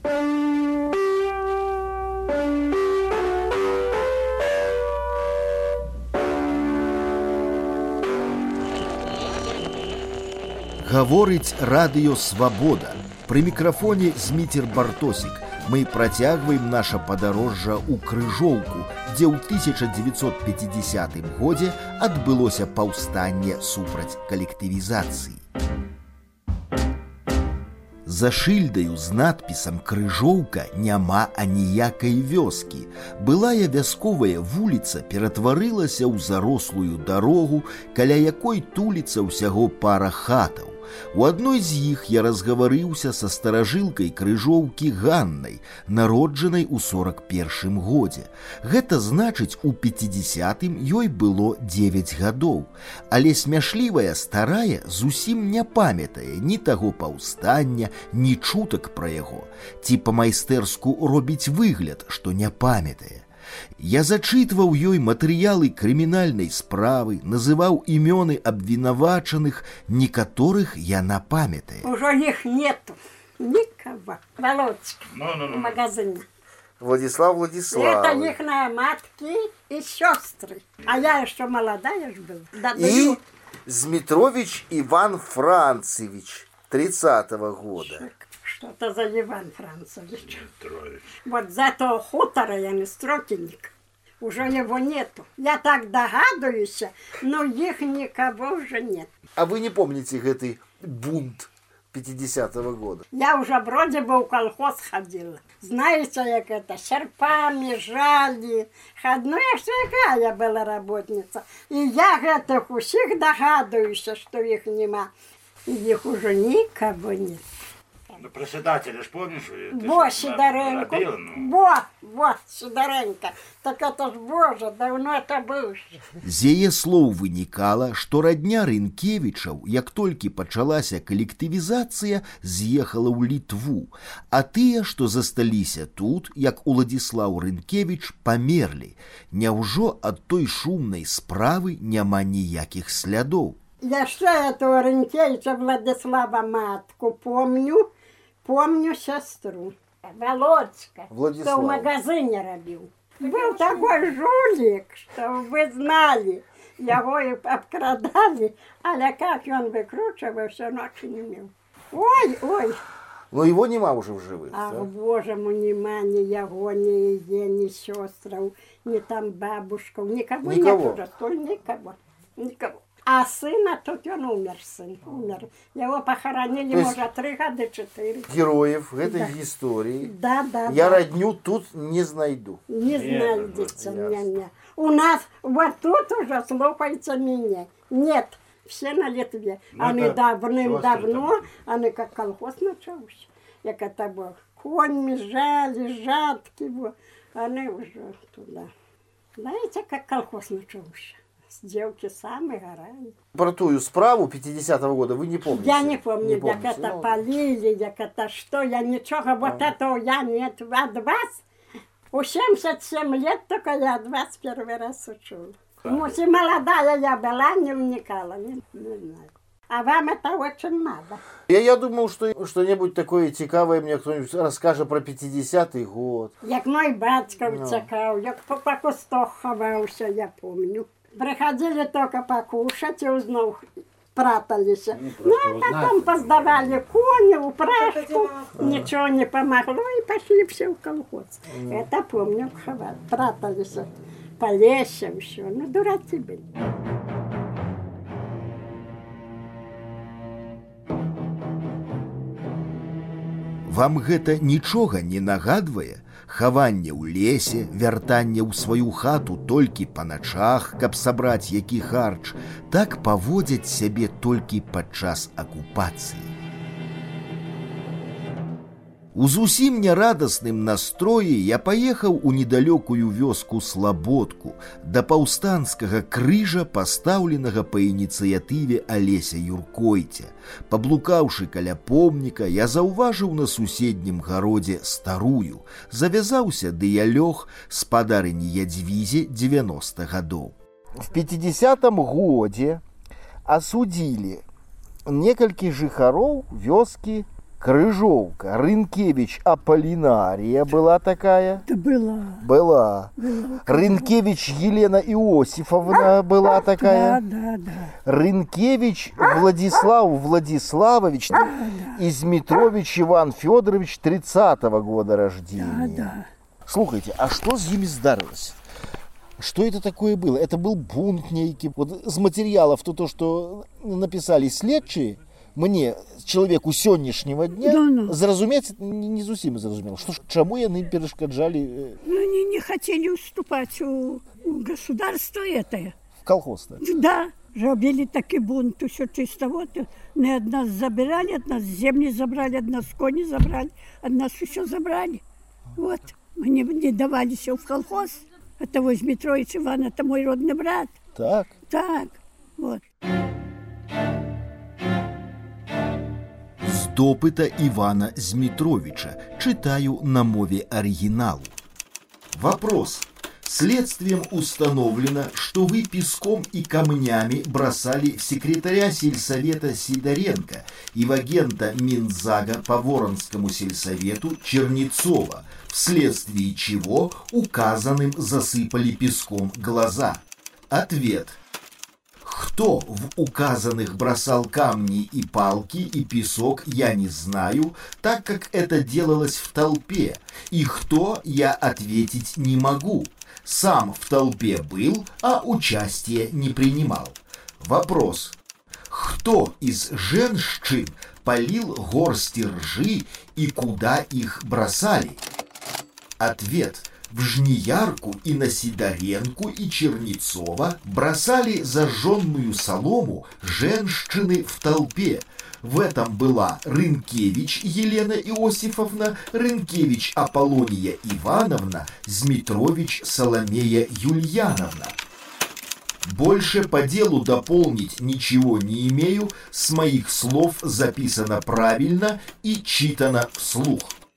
Гаворыць радыё «Свабода». Пры мікрафоне Зміцер Бартосік. Мы працягваем наша падарожжа ў Крыжоўку, дзе ў 1950 годзе адбылося паўстанне супраць калектывізацыі. За шыльдаю з надпісам «Крыжоўка» няма аніякай вёскі. Былая вясковая вуліца ператварылася ў зарослую дарогу, каля якой туліцца ўсяго пара хатаў. У адной з іх я разгаварыўся са старажылкай Крыжоўкі Ганнай, народжанай у 41 годзе. Гэта значыць, у 50-м ёй было 9 гадоў. Але смяшлівая старая зусім не памятае ні таго паўстання, ні чутак пра яго. Ці па-майстэрску робіць выгляд, што не памятае. Я зачытваў ёй матэрыялы крымінальнай справы, называў імёны абвінавачаных, некаторых яна памятае. Ужо іх нету. Никого. Володька в магазине. Владислав Владиславович. Это ихные матки и сестры. А я еще молодая ж была. Да, и Змитрович Иван Францевич 30-го года. Что-то за Иван Францевич. Вот за этого хутора я не строкинник. Уже его нету. Я так догадываюсь, но их никого уже нет. А вы не помните этот бунт 50-го года? Я уже вроде бы в колхоз ходила. Знаете, как это, серпами жали. Ну, я ж такая была работница. И я этих усіх догадываюсь, что их нема. Их уже никого нет. Ну, председателя ж помнишь? Во, Сидоренко. Во, Сидоренко. Так это ж, боже, давно это бывший. З яе слоў вынікала, што радня Рынкевічаў, як толькі пачалася калектывізацыя, з'ехала ў Літву, а тыя, што засталіся тут, як Уладзіслаў Рынкевіч, памерлі. Няўжо ад той шумнай справы няма ніякіх слядоў? Яшчэ этого Рынкевича Владислава матку помню сестру. Володька, что в магазине робил. Был такой жулик, что вы знали. Его и обкрадали, але как он выкручивал, все ночи не имел. Ой. Но его нема уже в живых. А да? Боже мой, нема ни его, ни ее, ни сестров, ни там бабушков. Никого нет уже, только никого. А сына тут он умер, сын. Его похоронили, может, 3 года, 4. Героев этой истории. Да. Я родню тут не знайду. Не знайдется меня. У нас вот тут уже слухается меня. Нет, все на Литве. Они давным-давно, они как колхоз начался. Як это было. Коньми жали, жатки. Они уже туда. Знаете, как колхоз начался? Девки самые горали. Про ту справу 50-го года вы не помните? Я не помню, как это полили, как это что, я ничего, вот этого я нет. От вас, у 77 лет только я от вас первый раз учила. Может, и молодая я была, не вникала, не знаю. А вам это очень надо. Я думал, что что-нибудь такое цікавое мне кто-нибудь расскажет про 50-й год. Як мой батько утекал, як по кустах ховался, я помню. Приходили только покушать и узнал, прятались. Ну, а потом поздавали кони, упряжку, ничего не помогло, и пошли все в колхоз. Это помню, прятались по лесу, все. Ну, дураки были. Вам гэта нічога не нагадвае? Хаванне ў лесе, вяртанне ў сваю хату толькі па начах, каб сабраць які харч, так паводзяць сябе толькі падчас акупацыі. У зусім нярадасным настроі я паехаў у недалёкую вёску Слабодку, да паўстанцкага крыжа, пастаўленага па ініцыятыве Алеся Юркойця. Паблукаўшы каля помніка, я заўважыў на суседнім гародзе старую, завязаўся дыялёг спадарыні Ядзвізе 90 гадоў. В 50-м годзе асудзілі некалькі жыхароў вёскі Крыжовка, Рынкевич Аполлинария была такая. Да была. Была. Рынкевич Елена Иосифовна была такая. Да. Рынкевич Владислав Владиславович Измитрович Иван Федорович 30-го года рождения. Да. Слухайте, а что с ними здарилось? Что это такое было? Это был бунт некий. Вот з материалов то, что написали следчие, мне, человеку сённяшнего дня, зразумець не зусім зразумел, что чаму яны перашкаджали. Они не хотели уступать у государства это. В колхоз. Да, робили такой бунт, все чисто вот. Не от нас забирали, от нас земли забрали, от нас кони забрали, от нас все забрали. Вот, мы не давались в колхоз. Это Змитрович Иван, это мой родный брат. Так? Так, вот. З допыта Ивана Змитровича читаю на мове оригиналу. Вопрос. Следствием установлено, что вы песком и камнями бросали в секретаря сельсовета Сидоренко и в агента Минзага по Воронскому сельсовету Чернецова, вследствие чего указанным засыпали песком глаза. Ответ. Кто в указанных бросал камни и палки и песок, я не знаю, так как это делалось в толпе, и кто, я ответить не могу. Сам в толпе был, а участия не принимал. Вопрос. Кто из женщин полил горсти ржи и куда их бросали? Ответ. В Жниярку и на Сидоренку и Чернецова бросали зажженную солому женщины в толпе. В этом была Рынкевич Елена Иосифовна, Рынкевич Аполлония Ивановна, Змитрович Соломея Юльяновна. Больше по делу дополнить ничего не имею, с моих слов записано правильно и читано вслух.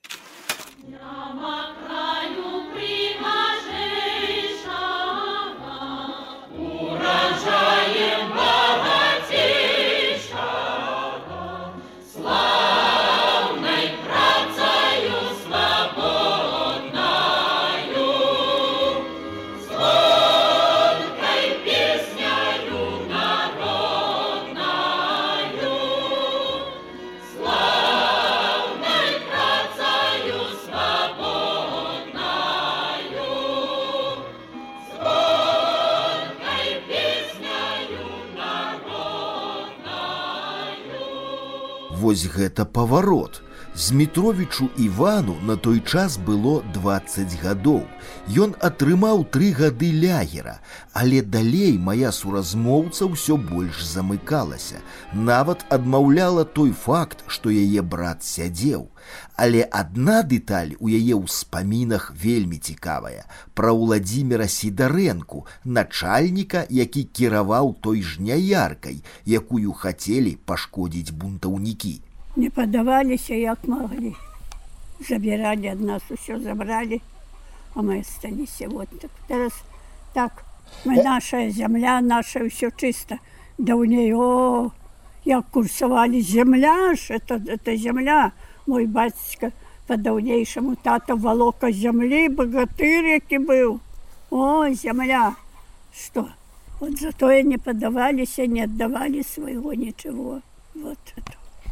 Вось гэта паварот. Змітровічу Івану на той час было 20 гадоў. Ён атрымаў 3 гады лягера, але далей мая суразмоўца ўсё больш замыкалася. Нават адмаўляла той факт, што яе брат сядзеў. Але адна дэталь у яе ўспамінах вельмі цікавая. Пра Владзіміра Сідарэнку, начальніка, які кіраваў той жняяркай, якую хацелі пашкодзіць бунтаўнікі. Не подавались, як могли. Забирали от нас, все забрали, а мы остались. Вот так. Teraz так, мы наша земля, наше все чисто. Да у нее, як курсовали земля, это земля. Мой батюшка по-давнейшему тата волока земли, богатырь який был. О, земля! Что? Вот зато и не подавались, и не отдавали своего ничего. Вот это.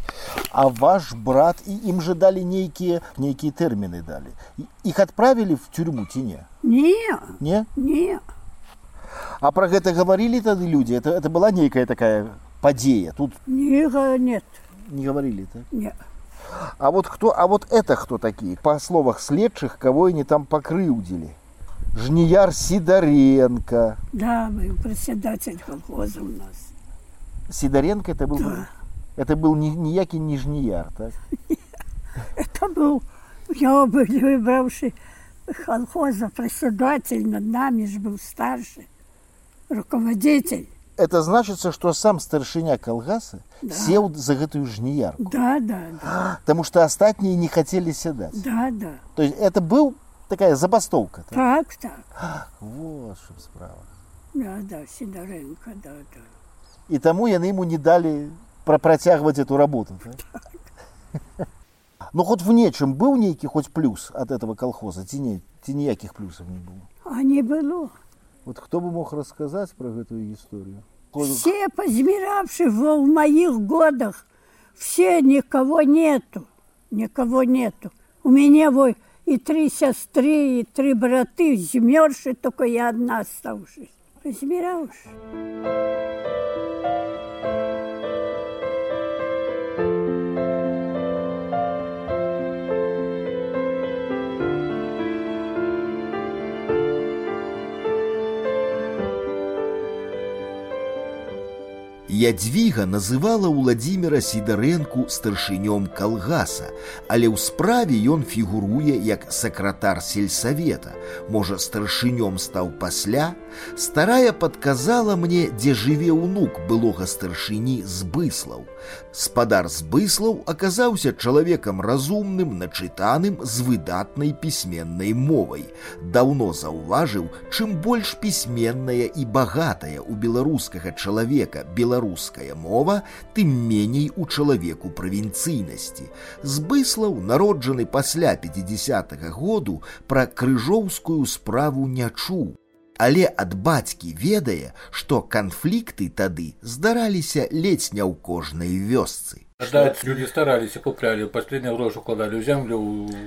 А ваш брат, им же дали некие термины дали. Их отправили в тюрьму, ці не? Не. Не. А про это говорили тогда люди? Это была некая такая подея? Тут нет. Не говорили, так? Нет. А вот это кто такие? По словах следчих, кого они там покрыудили? Жнияр Сидоренко. Да, был председатель колхоза у нас. Сидоренко это был? Да. Это был ніякий не жнияр, так? Это был, я был выбравший колхоза председатель, над нами же был старший руководитель. Это значит, что сам старшиня колгаса сел за эту жниярку? Да. Потому что остальные не хотели седать? Да. То есть это был такая забастовка? Так. Вот что справа. Да, Сидоренко, да. И тому яны ему не дали протягивать эту работу, так? Но хоть в нечым был некий хоть плюс от этого колхоза, ці ніяких плюсов не было. А не было. Вот кто бы мог рассказать про эту историю? Все позмиравшие в моих годах, все, никого нету. Никого нету. У меня вот и 3 сестры, и 3 браты, змерши, только я одна оставшись. Позмиравши. Ядвіга называла Уладзіміра Сідарэнку старшынём калгаса, але ў справе ён фігуруе як сакратар сельсавета. Можа, старшынём стаў пасля? Старая падказала мне, дзе жыве ўнук былога старшыні Збыслаў. Спадар Збыслаў аказаўся чалавекам разумным, начытаным, з выдатнай пісьменнай мовай. Даўно заўважыў, чым больш пісьменная і багатая ў беларускага чалавека беларуская мова, тым меней у чалавеку правінцыйнасці. Збыслаў, народжаны пасля 50-го году, пра крыжоўскую справу не чуў. Але ад бацькі ведае, што канфлікты тады здараліся ледзь не ў кожнай вёсцы. Люди старались и купляли, последнюю грош укладали в землю,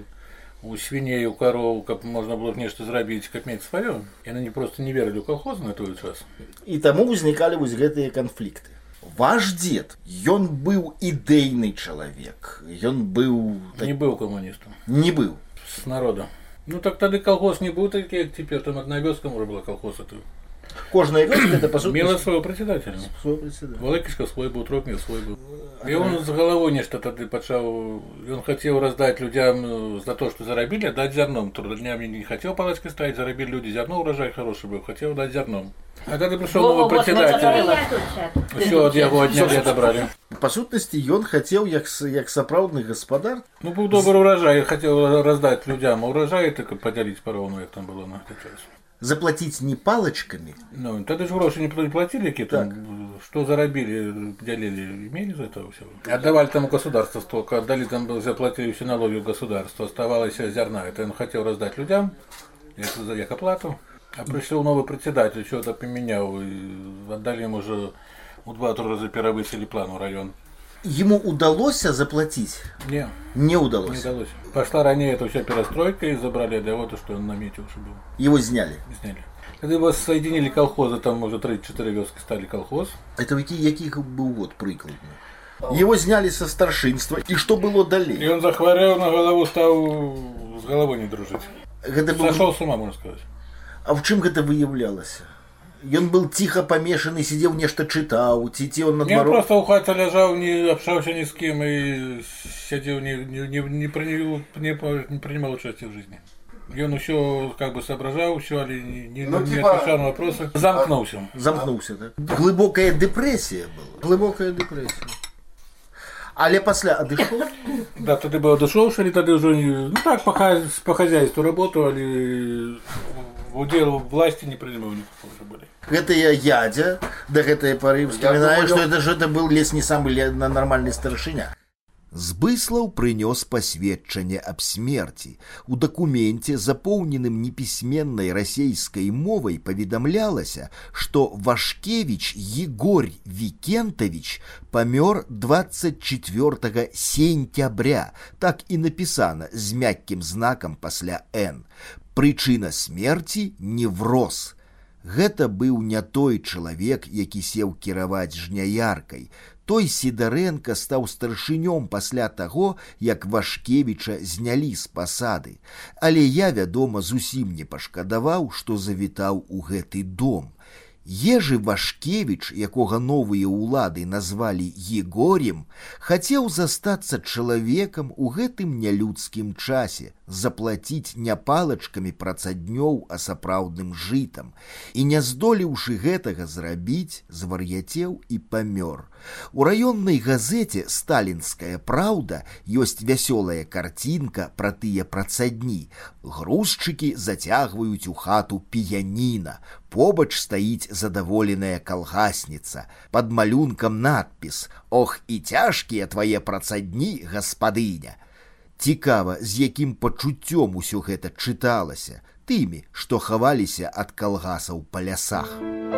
у свиней, у коров, каб можна было нешта зрабіць, каб мець сваё. Яны не просто не верылі ў калхоз на той час. І таму ўзнікалі вось гэтыя канфлікты. Ваш дзед, ён быў ідэйны чалавек. Ён быў... Не быў камуністам. Не быў. С народа. Ну так тады колхоз не быў такі, як цяпер, там одна вёска можа была колхоз. Кожная вёска это по сути мела свайго прадседателя. Валыкічка свой быў, Трохмір свой быў. І он з галавой нешта тады пачаў, ён хацеў раздаць людзям за то, што зарабілі, даць зярном. Трудоднямі не хацеў палачкай ставіць, зарабілі людзі зярно, урожай хорошы быў, хацеў даць зярном. А тады прыйшоў новы прадседатель. Усё ад яго аднялі, адабралі. Па сутнасці ён хацеў як сапраўдны гаспадар. Ну быў добры урожай, хацеў раздаць людзям, а урожай так падзяліць пароўну, як там было на гэты час. Заплатіць не палачкамі. Ну, тады ж грошы не платілі, які там, што зарабілі, дзялілі, имели за это ўсё. Аддавалі там у государства столько, аддалі там, заплатілі ўсю налогі ў государства, оставалася зярна. Это ён хацеў раздаць людям, як аплату. А прыйшоў новы прадседатель, що-то памяняў, і аддалі ему уже у 2-3 разы перавысілі план у район. Ему удалося заплатить? Не. Не удалось? Не удалось. Пошла ранее это вся перестройка и забрали для того, что он на мете уже был. Его сняли? Сняли. Когда его соединили колхозы, там уже 3-4 вёски стали колхоз. Это який был год прикладно? Его сняли со старшинства, и что было далее? И он захворел на голову, стал с головой не дружить. Сошел с ума, можно сказать. А в чем это выявлялось? Ён был тихо помешанный, сидел, нечто читал, он наоборот... Он просто у хаты лежал, не общался ни с кем и сидел, не принимал участия в жизни. И он еще как бы соображал, все, але не отвечал на вопросы. Замкнулся. Замкнулся, да? Глубокая депрессия была. Глубокая депрессия. Але пасля адышоў? Да, тады быў адышоўшы, тады ўжо ну так по хозяйству работу, але удел власти не принимал никакого уже были. Гэтая ядзя до гэтай поры вспоминаю, что это был лес не самый нормальный старшыня. Збыслаў прынёс пасведчанне аб смерці. У дакуменце, запоўненым непісьменнай расейскай мовай, паведамлялася, што Вашкевіч Егорь Викентович памёр 24 сентября, так і напісана з мяккім знакам пасля «Н». Прычына смерці – невроз. Гэта быў не той чалавек, які сеў кіраваць жняяркай. Той Сідарэнка стаў старшынём пасля таго, як Вашкевіча знялі з пасады. Але я, вядома, зусім не пашкадаваў, што завітаў у гэты дом. Ежы Вашкевіч, якога новыя ўлады назвалі Егорем, хацеў застацца чалавекам у гэтым нялюдскім часе, заплаціць не палачкамі працаднёў, а сапраўдным жытам. І не здолеўшы гэтага зрабіць, звар'яцеў і памёр. У раённай газеце «Сталінская праўда» ёсць вясёлая карцінка пра тыя працадні. Грузчыкі зацягваюць у хату піяніна. Побач стаіць задаволеная калгасніца. Пад малюнкам надпіс «Ох, і цяжкія твае працадні, гаспадыня». Цікава, з якім пачуццём усё гэта чыталася, тымі, што хаваліся ад калгасаў па лясах.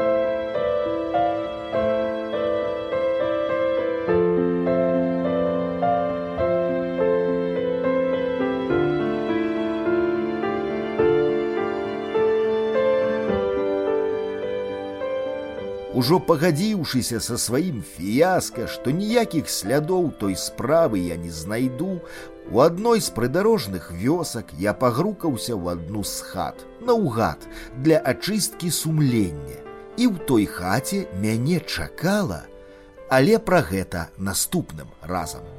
Ужо пагадзіўшыся са сваім фіяска, што ніякіх слядоў той справы я не знайду, у адной з прыдарожных вёсак я пагрукаўся ў адну з хат, наўгад, для ачысткі сумлення. І ў той хаце мяне чакала, але пра гэта наступным разам.